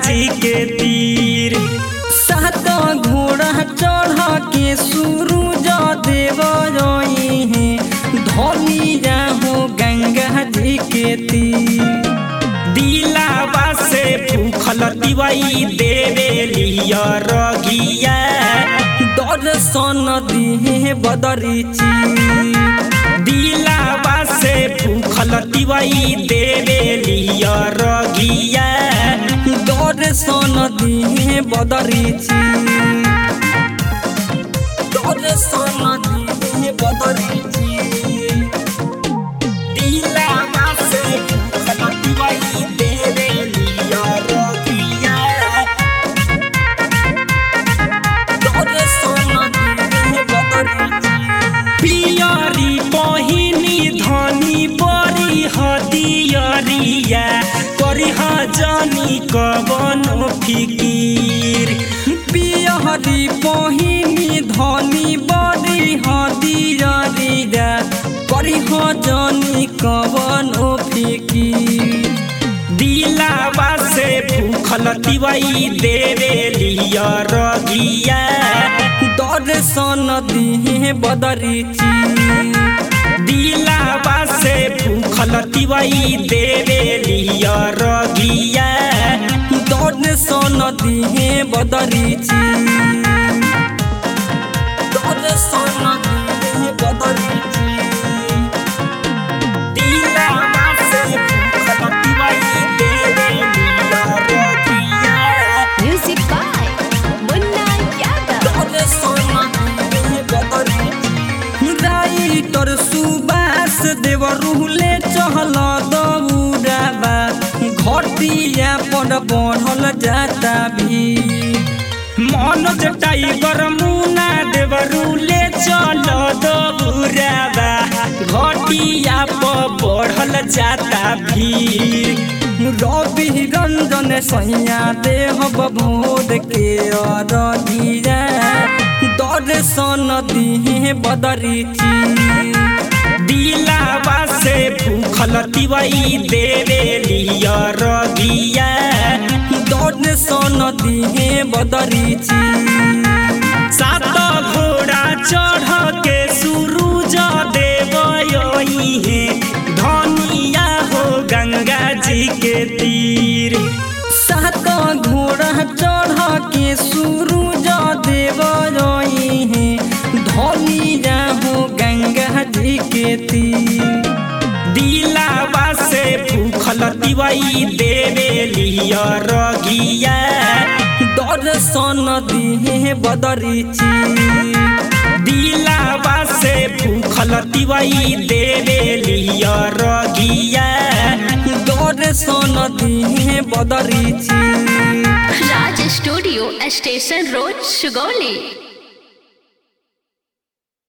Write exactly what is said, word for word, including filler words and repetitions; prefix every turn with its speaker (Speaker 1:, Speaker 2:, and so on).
Speaker 1: जी के तीर।
Speaker 2: सात घोड़ा चढ़ के सूरज देव है धनिया हो गंगा जी के तीर।
Speaker 1: दिलावा से भूखल दिवाई देवे लिया रगिया
Speaker 2: दर्शन दिहे बदरी चीर।
Speaker 1: दिलावा से भूखल दिवाई देवे लिया रगिया
Speaker 2: दर्शन दिहे बदरी चीर। दर्शन दिहे बदरी चीर।
Speaker 1: दिलावा से भूखल दिवाई देवे लिया रगिया
Speaker 2: दर्शन दिहे बदरी चीर।
Speaker 1: पियरी बहिनी धनी बड़ी हदियरिया करिह जानी कवनो फिकीर।
Speaker 2: पियरी बहिनी धनी बड़ी हदियरिया करिह जानी कवनो फिकीर।
Speaker 1: दिलावा से भूखल दिवाई देवे लिया रगिया
Speaker 2: दर्शन दिहे बदरी चीर।
Speaker 1: दिलावा से भूखल दिवाई देवे लिया रगिया
Speaker 2: दर्शन दिहे बदरी चीर। दर्शन दिहे बदरी चीर।
Speaker 1: दिलावा से भूखल दिवाई देवे लिया रगिया
Speaker 3: Music by Munna Yadav.
Speaker 2: दर्शन दिहे बदरी चीर। राइटर सुबास देव रुहले चहल दौड़ाबा घटिया पर बढ़ल जाता भी।
Speaker 1: मनोज टाइगर मुना देवरुले चल दौड़ाबा घटिया पर बढ़ल जाता भीड़।
Speaker 2: रवि रंजन सैया देह बोध के अरगिया दर्शन दिहे बदरी चीर।
Speaker 1: दिलावा से भूखल दिवाई देवे लिया रगिया
Speaker 2: दर्शन दिहे बदरी चीर।
Speaker 1: सात घोड़ा चढ़ के सूरज देव है धनिया हो गंगा जी के तीर।
Speaker 2: सात घोड़ा चढ़ के सूरज देव है धनिया हो गंगा जी के तीर।
Speaker 1: दिलावा से भूखल दिवाई देवे लिया रगिया
Speaker 2: दर्शन दिहे बदरी चीर।
Speaker 1: दिलावा से भूखल दिवाई देवे लिया रगिया
Speaker 2: दर्शन दिहे बदरी चीर।
Speaker 3: Raj Studio, Station Road, Sugauli.